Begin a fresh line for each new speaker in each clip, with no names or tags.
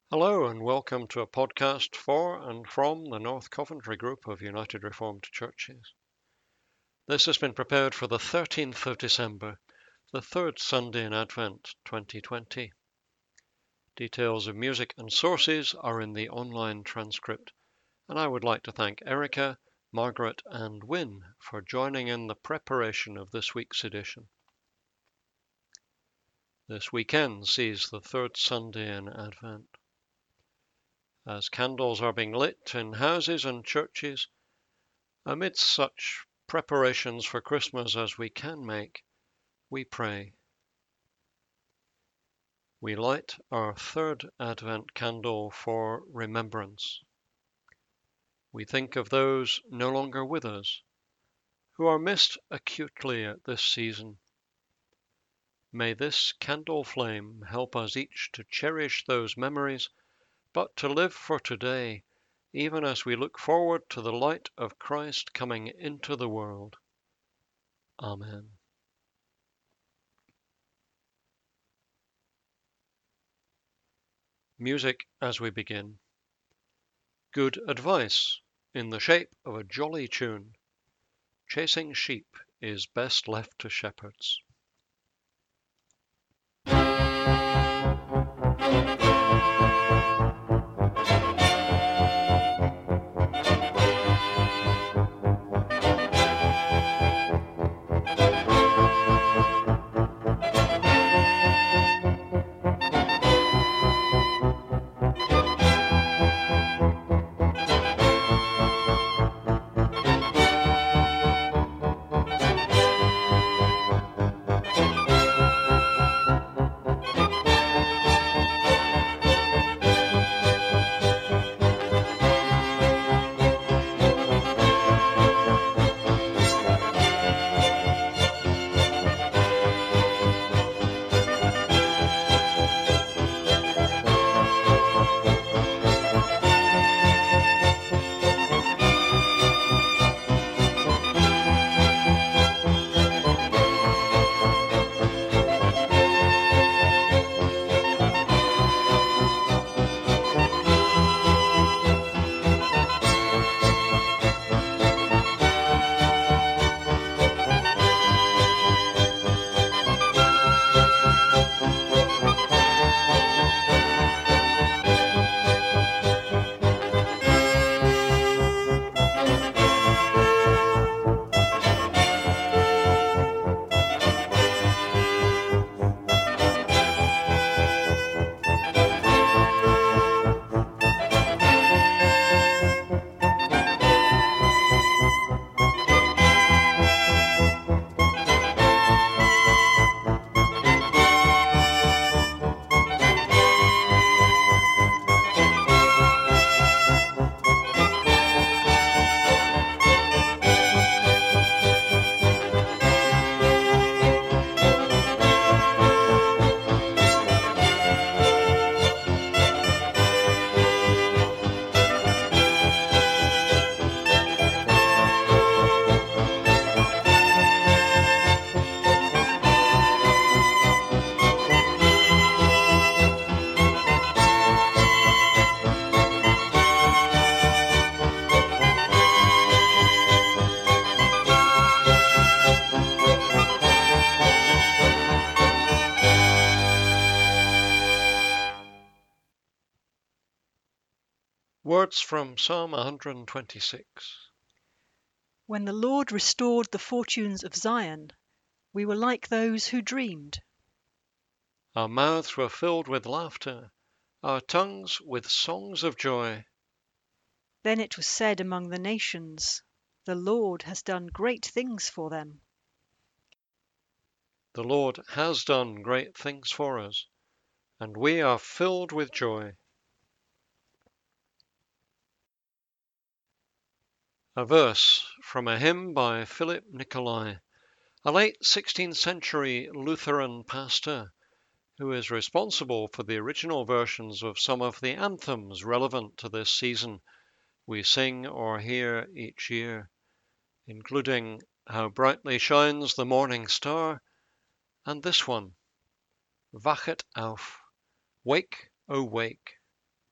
Hello and welcome to a podcast for and from the North Coventry Group of United Reformed Churches. This has been prepared for the 13th of December, the third Sunday in Advent 2020. Details of music and sources are in the online transcript, and I would like to thank Erica, Margaret and Wynne for joining in the preparation of this week's edition. This weekend sees the third Sunday in Advent. As candles are being lit in houses and churches, amidst such preparations for Christmas as we can make, we pray. We light our third Advent candle for remembrance. We think of those no longer with us, who are missed acutely at this season. May this candle flame help us each to cherish those memories, but to live for today, even as we look forward to the light of Christ coming into the world. Amen. Music as we begin. Good advice, in the shape of a jolly tune. Chasing sheep is best left to shepherds. Words from Psalm 126.
When the Lord restored the fortunes of Zion, we were like those who dreamed.
Our mouths were filled with laughter, our tongues with songs of joy.
Then it was said among the nations, the Lord has done great things for them.
The Lord has done great things for us, and we are filled with joy. A verse from a hymn by Philip Nicolai, a late 16th century Lutheran pastor who is responsible for the original versions of some of the anthems relevant to this season we sing or hear each year, including How Brightly Shines the Morning Star, and this one, Wachet auf, Wake, O Wake.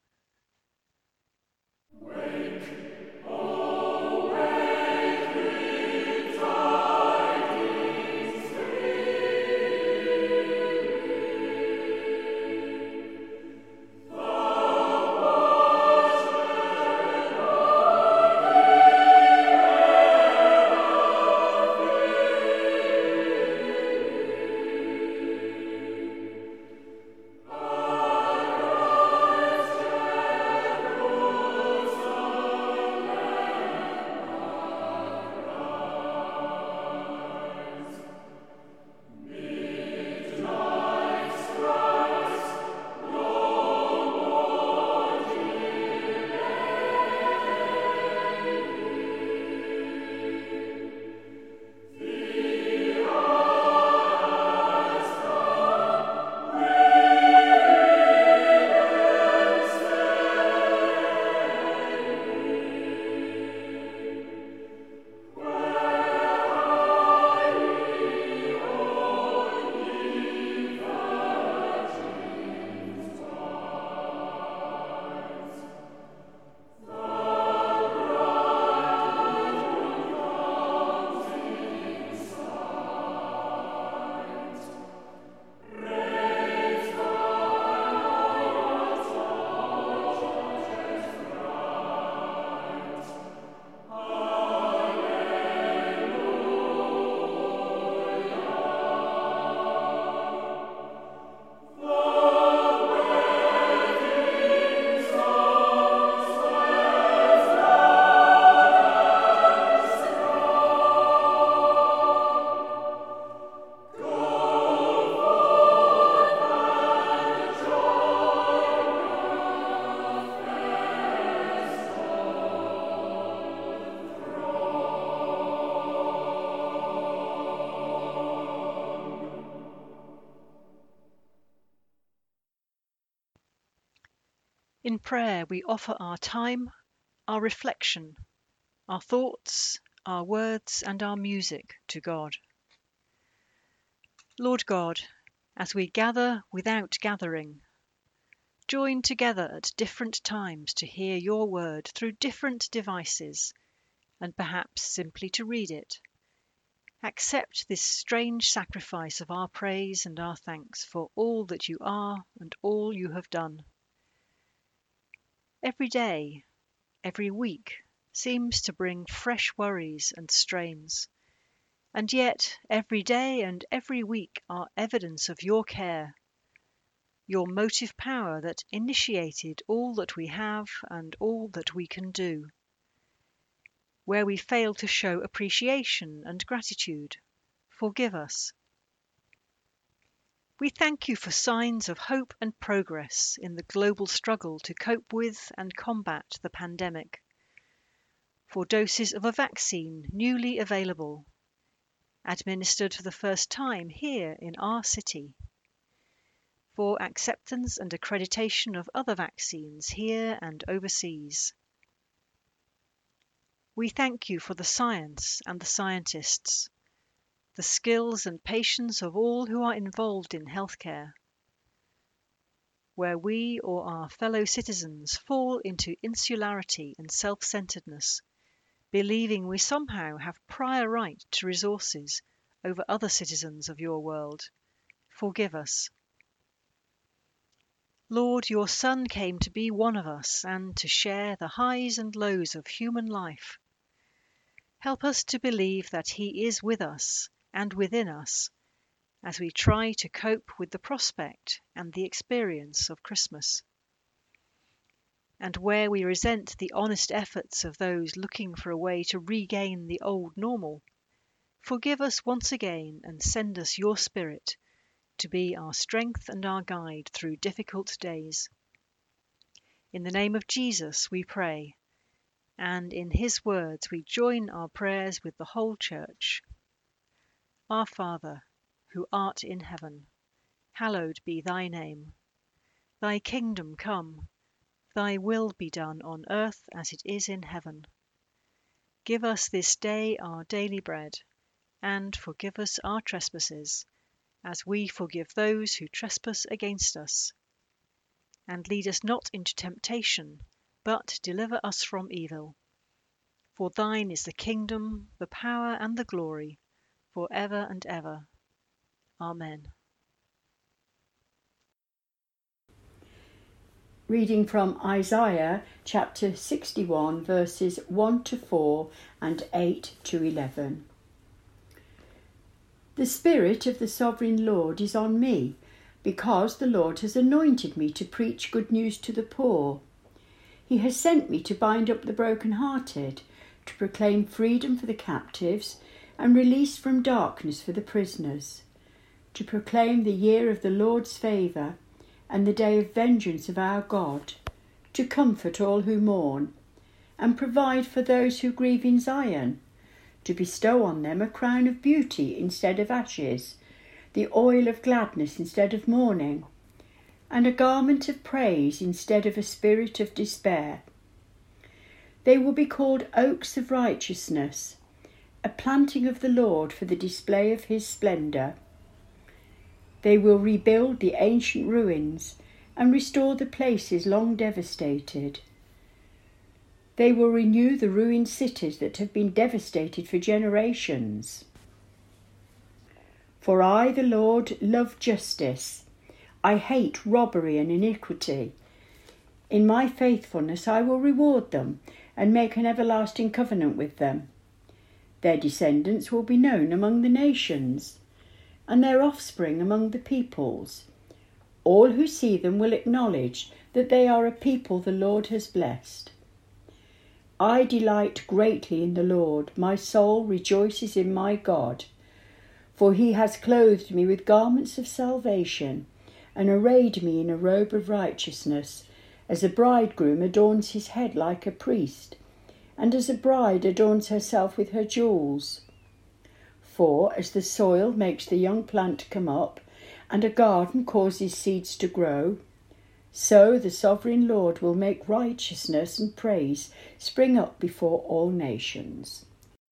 In prayer we offer our time, our reflection, our thoughts, our words, and our music to God. Lord God, as we gather without gathering, join together at different times to hear your word through different devices, and perhaps simply to read it, accept this strange sacrifice of our praise and our thanks for all that you are and all you have done. Every day, every week seems to bring fresh worries and strains, and yet every day and every week are evidence of your care, your motive power that initiated all that we have and all that we can do. Where we fail to show appreciation and gratitude, forgive us. We thank you for signs of hope and progress in the global struggle to cope with and combat the pandemic, for doses of a vaccine newly available, administered for the first time here in our city, for acceptance and accreditation of other vaccines here and overseas. We thank you for the science and the scientists, the skills and patience of all who are involved in healthcare. Where we or our fellow citizens fall into insularity and self-centeredness, believing we somehow have prior right to resources over other citizens of your world, forgive us. Lord, your Son came to be one of us and to share the highs and lows of human life. Help us to believe that he is with us and within us as we try to cope with the prospect and the experience of Christmas. And where we resent the honest efforts of those looking for a way to regain the old normal, forgive us once again and send us your Spirit to be our strength and our guide through difficult days. In the name of Jesus we pray, and in his words we join our prayers with the whole Church. Our Father, who art in heaven, hallowed be thy name. Thy kingdom come, thy will be done on earth as it is in heaven. Give us this day our daily bread, and forgive us our trespasses, as we forgive those who trespass against us. And lead us not into temptation, but deliver us from evil. For thine is the kingdom, the power, and the glory, for ever and ever. Amen.
Reading from Isaiah chapter 61, verses 1 to 4 and 8 to 11. The Spirit of the Sovereign Lord is on me, because the Lord has anointed me to preach good news to the poor. He has sent me to bind up the brokenhearted, to proclaim freedom for the captives and release from darkness for the prisoners, to proclaim the year of the Lord's favour and the day of vengeance of our God, to comfort all who mourn, and provide for those who grieve in Zion, to bestow on them a crown of beauty instead of ashes, the oil of gladness instead of mourning, and a garment of praise instead of a spirit of despair. They will be called oaks of righteousness, a planting of the Lord for the display of his splendour. They will rebuild the ancient ruins and restore the places long devastated. They will renew the ruined cities that have been devastated for generations. For I, the Lord, love justice. I hate robbery and iniquity. In my faithfulness I will reward them and make an everlasting covenant with them. Their descendants will be known among the nations, and their offspring among the peoples. All who see them will acknowledge that they are a people the Lord has blessed. I delight greatly in the Lord. My soul rejoices in my God. For he has clothed me with garments of salvation and arrayed me in a robe of righteousness, as a bridegroom adorns his head like a priest, and as a bride adorns herself with her jewels. For as the soil makes the young plant come up, and a garden causes seeds to grow, So the sovereign Lord will make righteousness and praise spring up before all nations.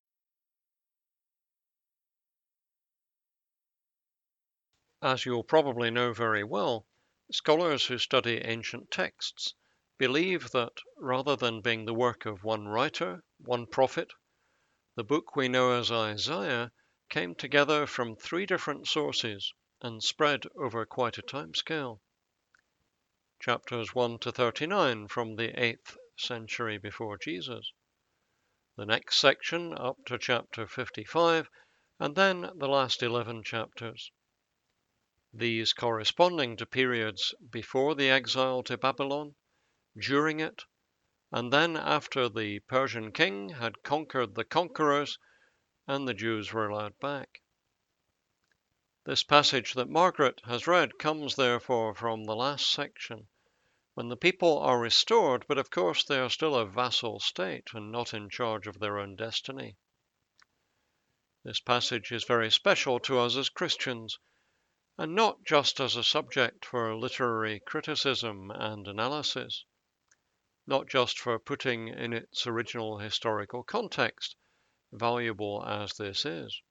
As you'll probably know very well, scholars who study ancient texts believe that rather than being the work of one writer, one prophet, the book we know as Isaiah came together from 3 different sources and spread over quite a time scale. Chapters 1 to 39 from the 8th century before Jesus, the next section up to chapter 55, and then the last 11 chapters. These corresponding to periods before the exile to Babylon, during it, and then after the Persian king had conquered the conquerors and the Jews were allowed back. This passage that Margaret has read comes therefore from the last section, when the people are restored, but of course they are still a vassal state and not in charge of their own destiny. This passage is very special to us as Christians, and not just as a subject for literary criticism and analysis, not just for putting in its original historical context, valuable as this is.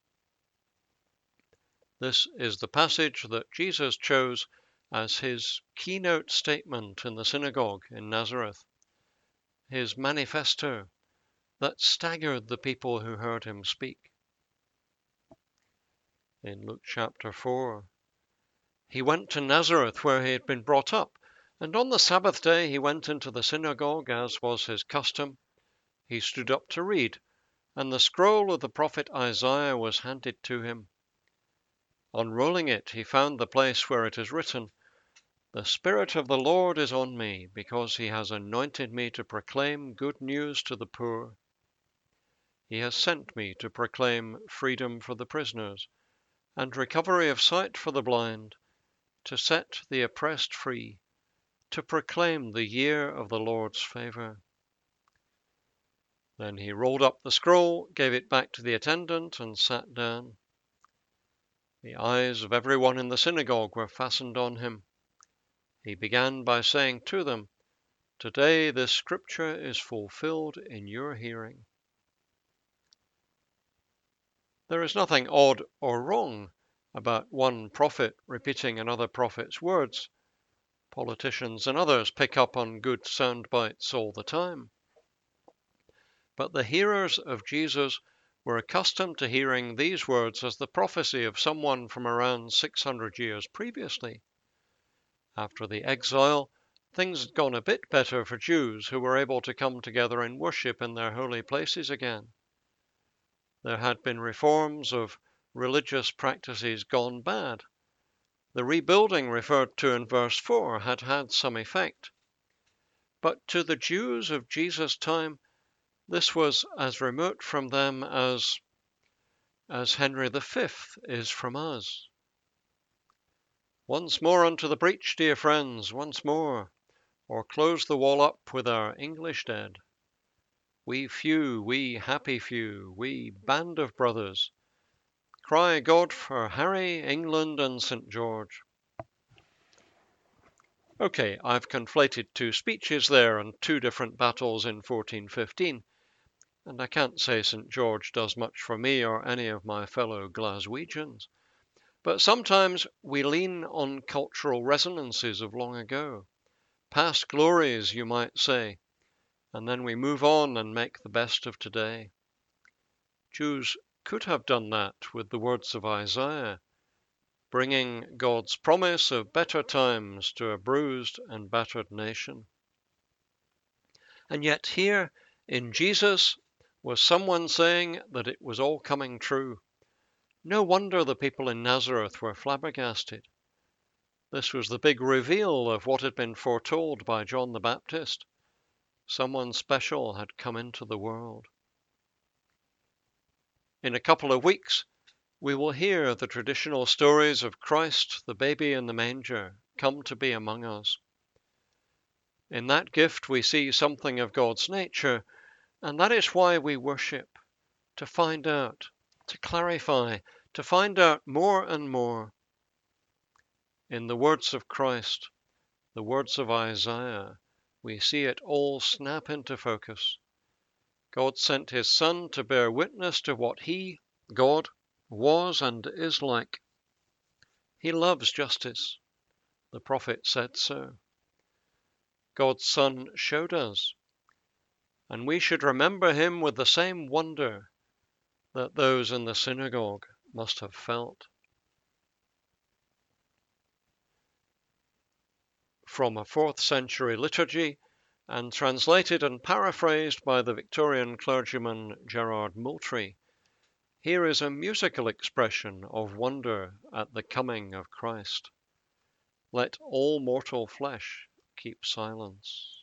This is the passage that Jesus chose as his keynote statement in the synagogue in Nazareth, his manifesto that staggered the people who heard him speak. In Luke chapter 4, he went to Nazareth where he had been brought up, and on the Sabbath day he went into the synagogue as was his custom. He stood up to read, and the scroll of the prophet Isaiah was handed to him. Unrolling it, he found the place where it is written, "The Spirit of the Lord is on me, because he has anointed me to proclaim good news to the poor. He has sent me to proclaim freedom for the prisoners, and recovery of sight for the blind, to set the oppressed free, to proclaim the year of the Lord's favor." Then he rolled up the scroll, gave it back to the attendant, and sat down. The eyes of everyone in the synagogue were fastened on him. He began by saying to them, "Today this scripture is fulfilled in your hearing." There is nothing odd or wrong about one prophet repeating another prophet's words. Politicians and others pick up on good sound bites all the time. But the hearers of Jesus were accustomed to hearing these words as the prophecy of someone from around 600 years previously. After the exile, things had gone a bit better for Jews who were able to come together and worship in their holy places again. There had been reforms of religious practices gone bad. The rebuilding referred to in verse 4 had had some effect. But to the Jews of Jesus' time, this was as remote from them as Henry V is from us. Once more unto the breach, dear friends, once more, or close the wall up with our English dead. We few, we happy few, we band of brothers, cry God for Harry, England, and St. George. Okay, I've conflated 2 speeches there and 2 different battles in 1415, and I can't say St. George does much for me or any of my fellow Glaswegians. But sometimes we lean on cultural resonances of long ago, past glories, you might say, and then we move on and make the best of today. Jews could have done that with the words of Isaiah, bringing God's promise of better times to a bruised and battered nation. And yet here in Jesus was someone saying that it was all coming true. No wonder the people in Nazareth were flabbergasted. This was the big reveal of what had been foretold by John the Baptist. Someone special had come into the world. In a couple of weeks, we will hear the traditional stories of Christ, the baby in the manger, come to be among us. In that gift, we see something of God's nature, and that is why we worship, to find out, to clarify, to find out more and more. In the words of Christ, the words of Isaiah, we see it all snap into focus. God sent his Son to bear witness to what he, God, was and is like. He loves justice. The prophet said so. God's Son showed us, and we should remember him with the same wonder that those in the synagogue must have felt. From a 4th century liturgy, and translated and paraphrased by the Victorian clergyman Gerard Moultrie, here is a musical expression of wonder at the coming of Christ. Let all mortal flesh keep silence.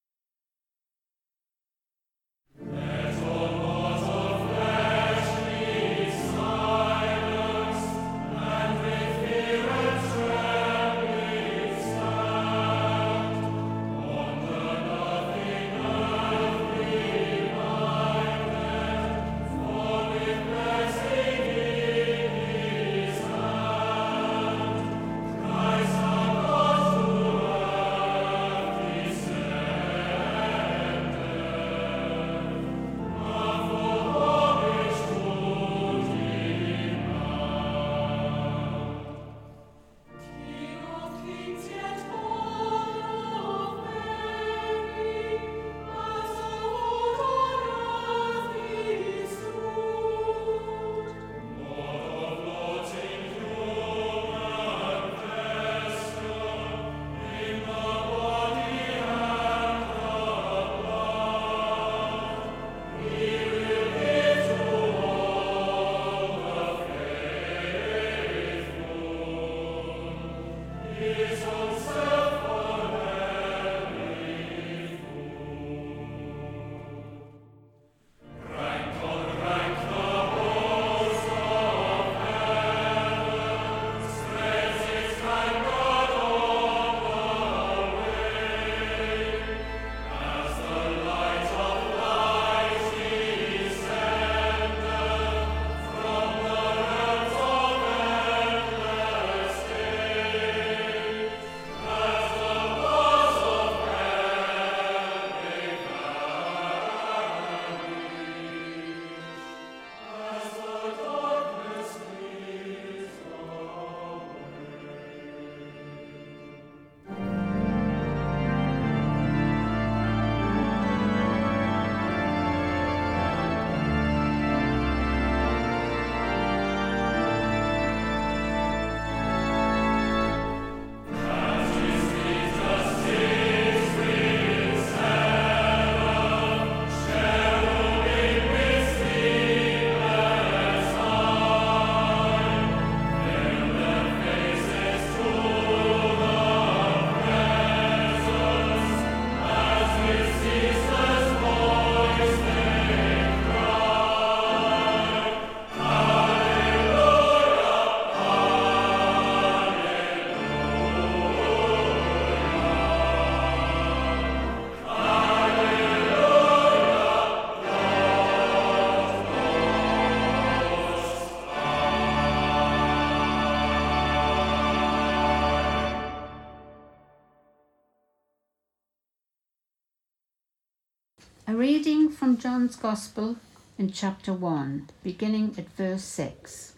A reading from John's Gospel in chapter 1, beginning at verse 6.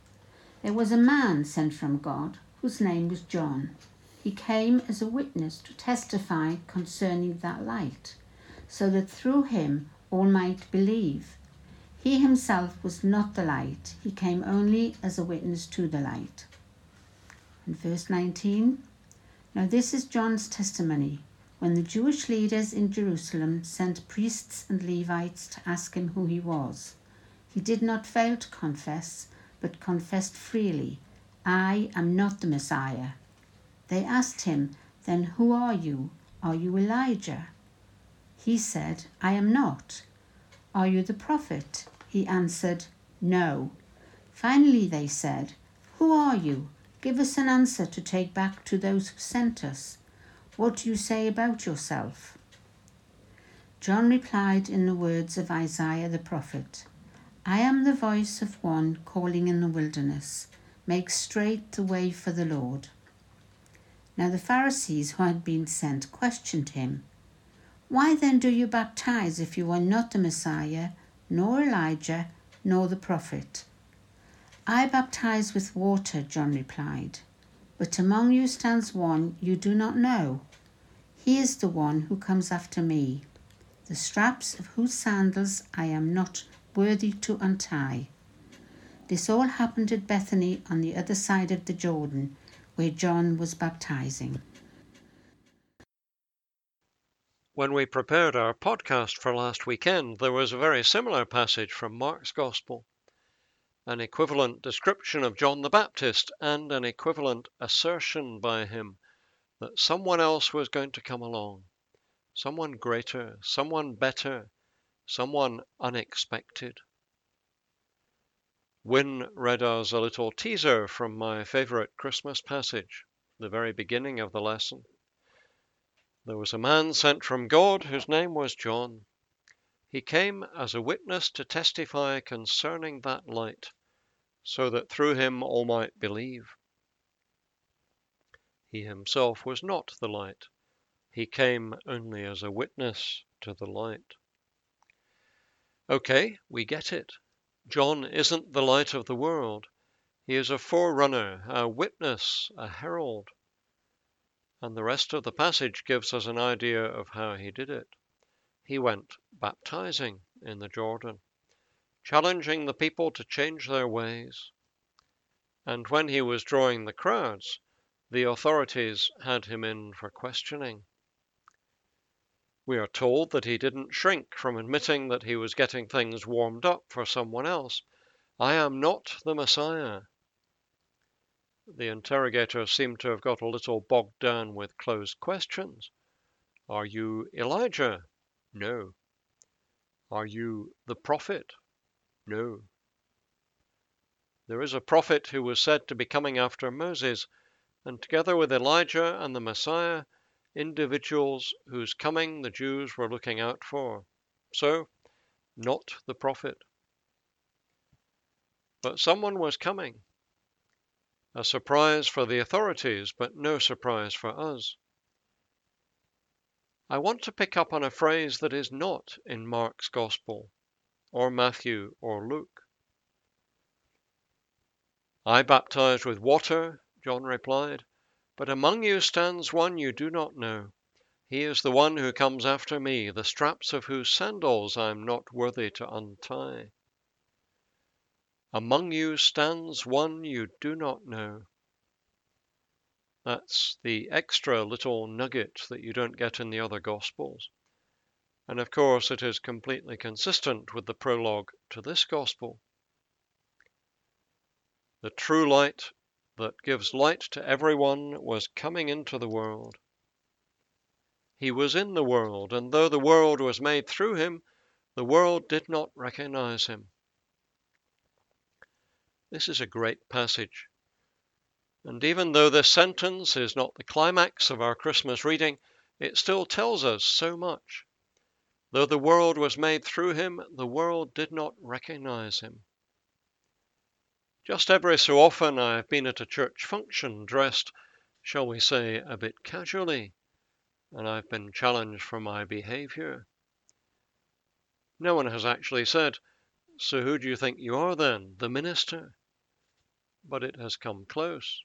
There was a man sent from God whose name was John. He came as a witness to testify concerning that light, so that through him all might believe. He himself was not the light, he came only as a witness to the light. And verse 19. Now this is John's testimony. When the Jewish leaders in Jerusalem sent priests and Levites to ask him who he was, he did not fail to confess, but confessed freely, I am not the Messiah. They asked him, Then who are you? Are you Elijah? He said, I am not. Are you the prophet? He answered, No. Finally they said, Who are you? Give us an answer to take back to those who sent us. What do you say about yourself? John replied in the words of Isaiah the prophet, I am the voice of one calling in the wilderness, make straight the way for the Lord.
Now the Pharisees who had been sent questioned him. Why then do you baptize if you are not the Messiah, nor Elijah, nor the prophet? I baptize with water, John replied. But among you stands one you do not know. He is the one who comes after me, the straps of whose sandals I am not worthy to untie. This all happened at Bethany on the other side of the Jordan, where John was baptizing.
When we prepared our podcast for last weekend, there was a very similar passage from Mark's Gospel, an equivalent description of John the Baptist and an equivalent assertion by him that someone else was going to come along, someone greater, someone better, someone unexpected. Wynne read us a little teaser from my favourite Christmas passage, the very beginning of the lesson. There was a man sent from God whose name was John. He came as a witness to testify concerning that light, so that through him all might believe. He himself was not the light. He came only as a witness to the light. Okay, we get it. John isn't the light of the world. He is a forerunner, a witness, a herald. And the rest of the passage gives us an idea of how he did it. He went baptizing in the Jordan, challenging the people to change their ways. And when he was drawing the crowds, the authorities had him in for questioning. We are told that he didn't shrink from admitting that he was getting things warmed up for someone else. I am not the Messiah. The interrogators seem to have got a little bogged down with closed questions. Are you Elijah? No. Are you the prophet? No. There is a prophet who was said to be coming after Moses, and together with Elijah and the Messiah, individuals whose coming the Jews were looking out for. So, not the prophet. But someone was coming. A surprise for the authorities, but no surprise for us. I want to pick up on a phrase that is not in Mark's Gospel, or Matthew or Luke. I baptize with water, John replied, but among you stands one you do not know. He is the one who comes after me, the straps of whose sandals I am not worthy to untie. Among you stands one you do not know. That's the extra little nugget that you don't get in the other Gospels. And of course, it is completely consistent with the prologue to this Gospel. The true light that gives light to everyone was coming into the world. He was in the world, and though the world was made through him, the world did not recognize him. This is a great passage. And even though this sentence is not the climax of our Christmas reading, it still tells us so much. Though the world was made through him, the world did not recognize him. Just every so often I have been at a church function dressed, shall we say, a bit casually, and I've been challenged for my behavior. No one has actually said, "So who do you think you are then, the minister?" But it has come close.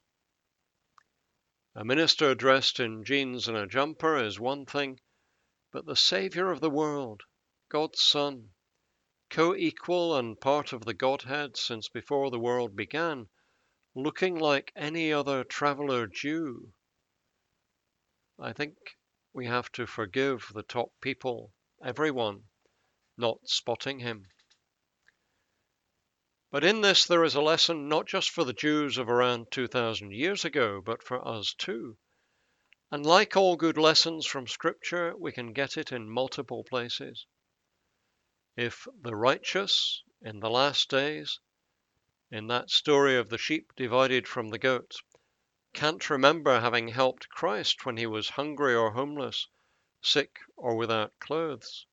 A minister dressed in jeans and a jumper is one thing, but the Saviour of the world, God's Son, co-equal and part of the Godhead since before the world began, looking like any other traveller Jew. I think we have to forgive the top people, everyone, not spotting him. But in this there is a lesson not just for the Jews of around 2,000 years ago, but for us too. And like all good lessons from Scripture, we can get it in multiple places. If the righteous, in the last days, in that story of the sheep divided from the goats, can't remember having helped Christ when he was hungry or homeless, sick or without clothes,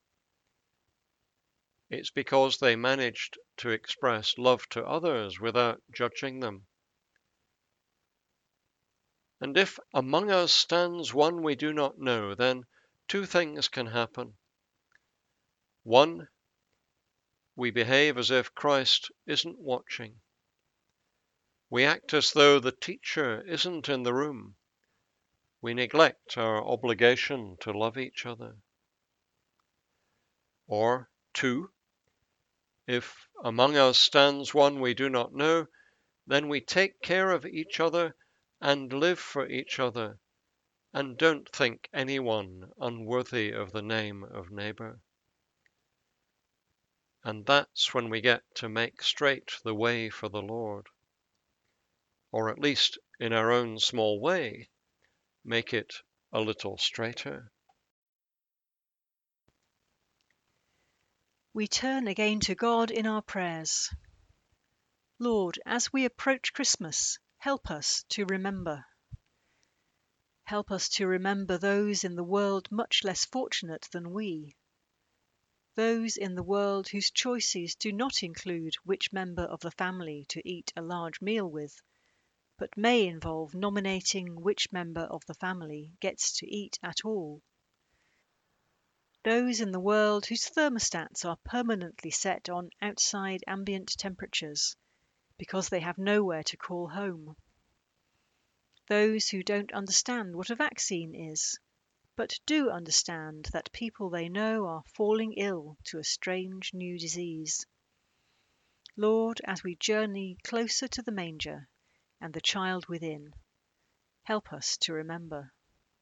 it's because they managed to express love to others without judging them. And if among us stands one we do not know, then two things can happen. One, we behave as if Christ isn't watching. We act as though the teacher isn't in the room. We neglect our obligation to love each other. Or two, if among us stands one we do not know, then we take care of each other and live for each other, and don't think anyone unworthy of the name of neighbour. And that's when we get to make straight the way for the Lord, or at least in our own small way, make it a little straighter.
We turn again to God in our prayers. Lord, as we approach Christmas, help us to remember. Help us to remember those in the world much less fortunate than we. Those in the world whose choices do not include which member of the family to eat a large meal with, but may involve nominating which member of the family gets to eat at all. Those in the world whose thermostats are permanently set on outside ambient temperatures because they have nowhere to call home. Those who don't understand what a vaccine is, but do understand that people they know are falling ill to a strange new disease. Lord, as we journey closer to the manger and the child within, help us to remember.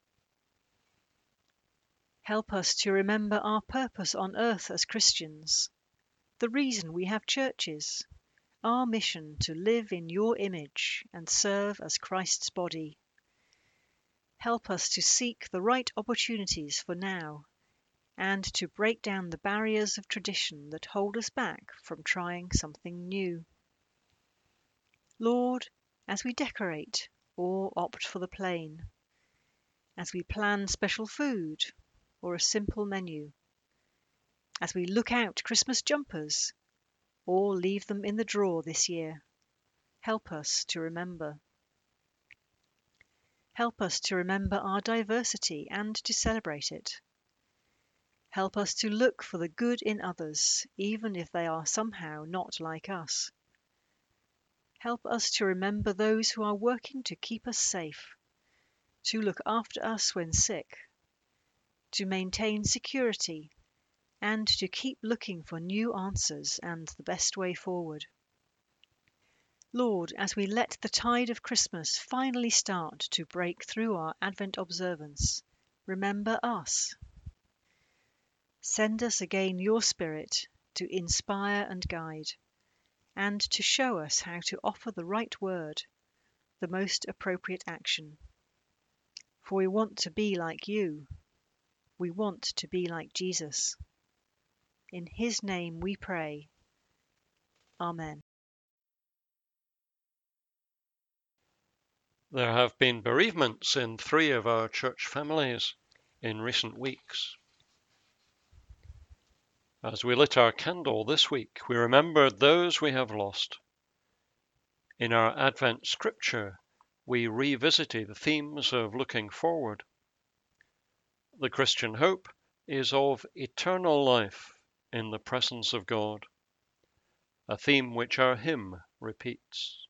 Help us to remember our purpose on earth as Christians, the reason we have churches, our mission to live in your image and serve as Christ's body. Help us to seek the right opportunities for now and to break down the barriers of tradition that hold us back from trying something new. Lord, as we decorate or opt for the plain, as we plan special food or a simple menu, as we look out Christmas jumpers or leave them in the drawer this year, help us to remember. Help us to remember our diversity and to celebrate it. Help us to look for the good in others, even if they are somehow not like us. Help us to remember those who are working to keep us safe, to look after us when sick, to maintain security, and to keep looking for new answers and the best way forward. Lord, as we let the tide of Christmas finally start to break through our Advent observance, remember us. Send us again your Spirit to inspire and guide, and to show us how to offer the right word, the most appropriate action. For we want to be like you. We want to be like Jesus. In his name we pray. Amen.
There have been bereavements in 3 of our church families in recent weeks. As we lit our candle this week, we remembered those we have lost. In our Advent scripture, we revisited the themes of looking forward. The Christian hope is of eternal life in the presence of God, a theme which our hymn repeats.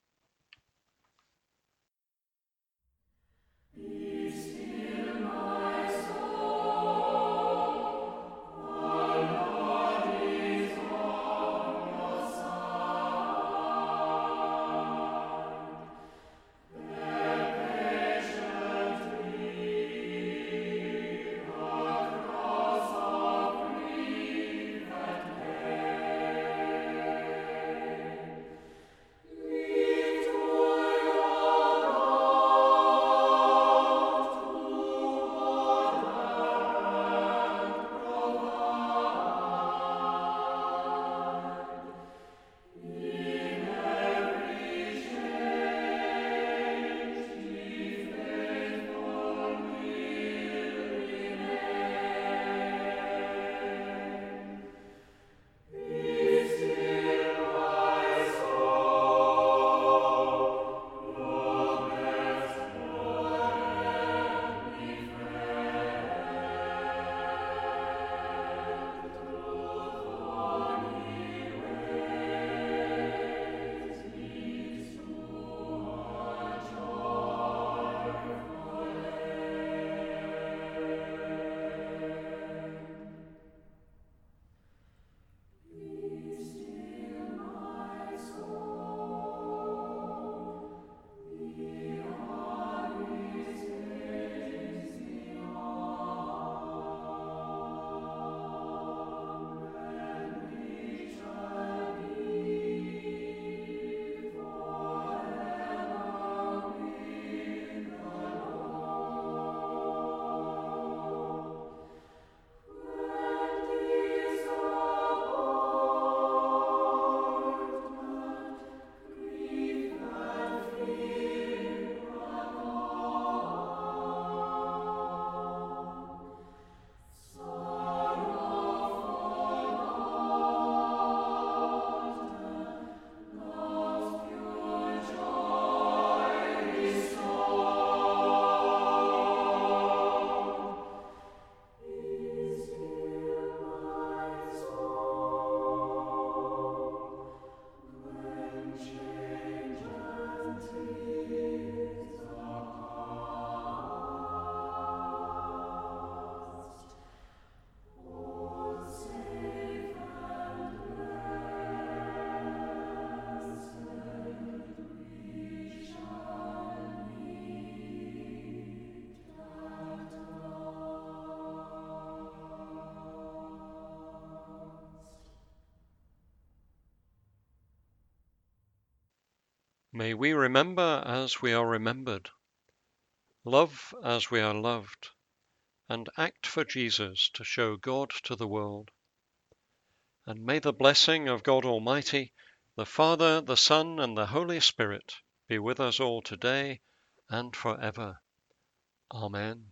May we remember as we are remembered, love as we are loved, and act for Jesus to show God to the world. And may the blessing of God Almighty, the Father, the Son, and the Holy Spirit be with us all today and forever. Amen.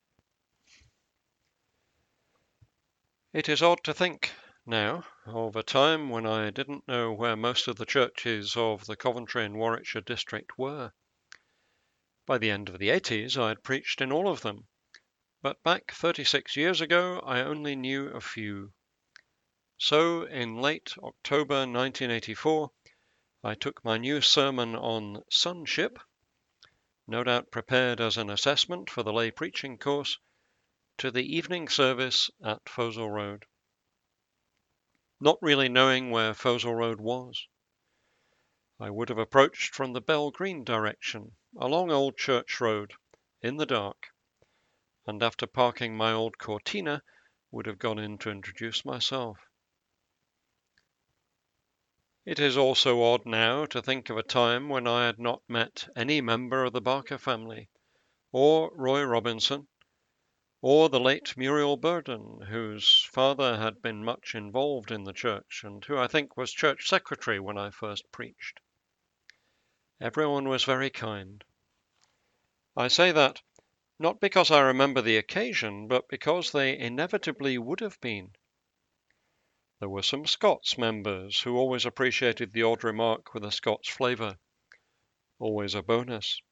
It is odd to think now of a time when I didn't know where most of the churches of the Coventry and Warwickshire district were. By the end of the 80s, I had preached in all of them, but back 36 years ago, I only knew a few. So, in late October 1984, I took my new sermon on sonship, no doubt prepared as an assessment for the lay preaching course, to the evening service at Fosel Road. Not really knowing where Fosel Road was. I would have approached from the Bell Green direction, along Old Church Road, in the dark, and after parking my old Cortina, would have gone in to introduce myself. It is also odd now to think of a time when I had not met any member of the Barker family, or Roy Robinson, or the late Muriel Burden, whose father had been much involved in the church, and who I think was church secretary when I first preached. Everyone was very kind. I say that not because I remember the occasion, but because they inevitably would have been. There were some Scots members who always appreciated the odd remark with a Scots flavour, always a bonus.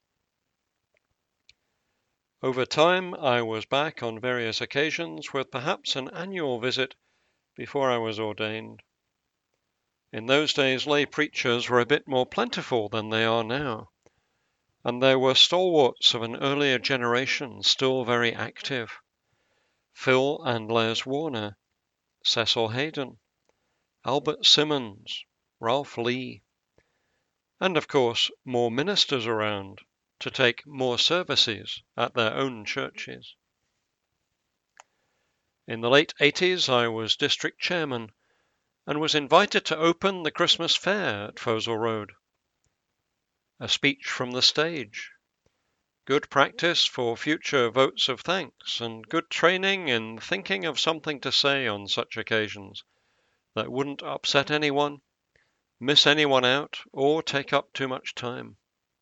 Over time, I was back on various occasions with perhaps an annual visit before I was ordained. In those days, lay preachers were a bit more plentiful than they are now, and there were stalwarts of an earlier generation still very active. Phil and Les Warner, Cecil Hayden, Albert Simmons, Ralph Lee, and of course more ministers around to take more services at their own churches. In the late 80s, I was district chairman and was invited to open the Christmas fair at Fosel Road. A speech from the stage, good practice for future votes of thanks, and good training in thinking of something to say on such occasions that wouldn't upset anyone, miss anyone out, or take up too much time.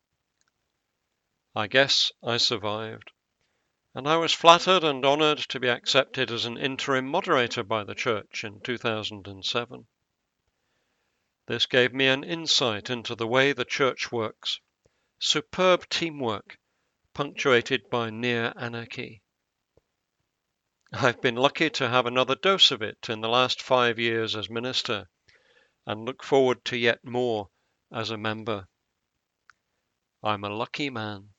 I guess I survived, and I was flattered and honoured to be accepted as an interim moderator by the church in 2007. This gave me an insight into the way the church works, superb teamwork, punctuated by near anarchy. I've been lucky to have another dose of it in the last 5 years as minister, and look forward to yet more as a member. I'm a lucky man.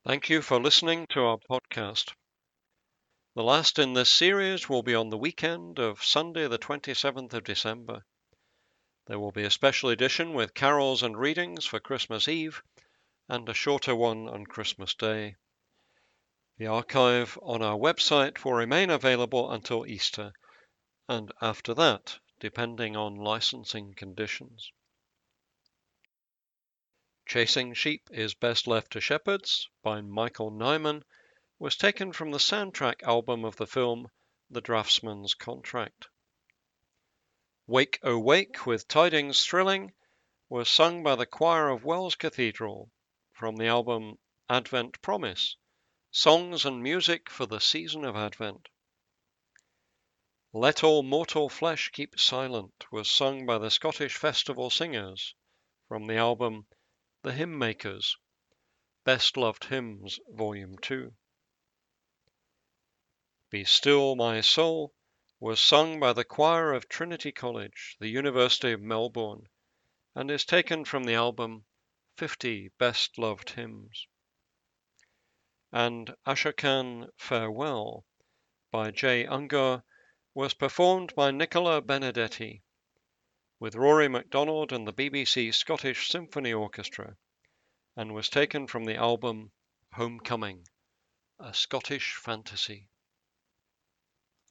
Thank you for listening to our podcast. The last in this series will be on the weekend of Sunday, the 27th of December. There will be a special edition with carols and readings for Christmas Eve and a shorter one on Christmas Day. The archive on our website will remain available until Easter, and after that, depending on licensing conditions. Chasing Sheep is Best Left to Shepherds by Michael Nyman was taken from the soundtrack album of the film The Draughtsman's Contract. Wake, O Wake, with Tidings Thrilling was sung by the choir of Wells Cathedral from the album Advent Promise, Songs and Music for the Season of Advent. Let All Mortal Flesh Keep Silent was sung by the Scottish Festival Singers from the album The Hymn Makers, Best Loved Hymns, Volume 2. Be Still My Soul was sung by the choir of Trinity College, the University of Melbourne, and is taken from the album 50 Best Loved Hymns. And Ashokan Farewell by J. Ungar was performed by Nicola Benedetti with Rory MacDonald and the BBC Scottish Symphony Orchestra, and was taken from the album Homecoming, a Scottish Fantasy.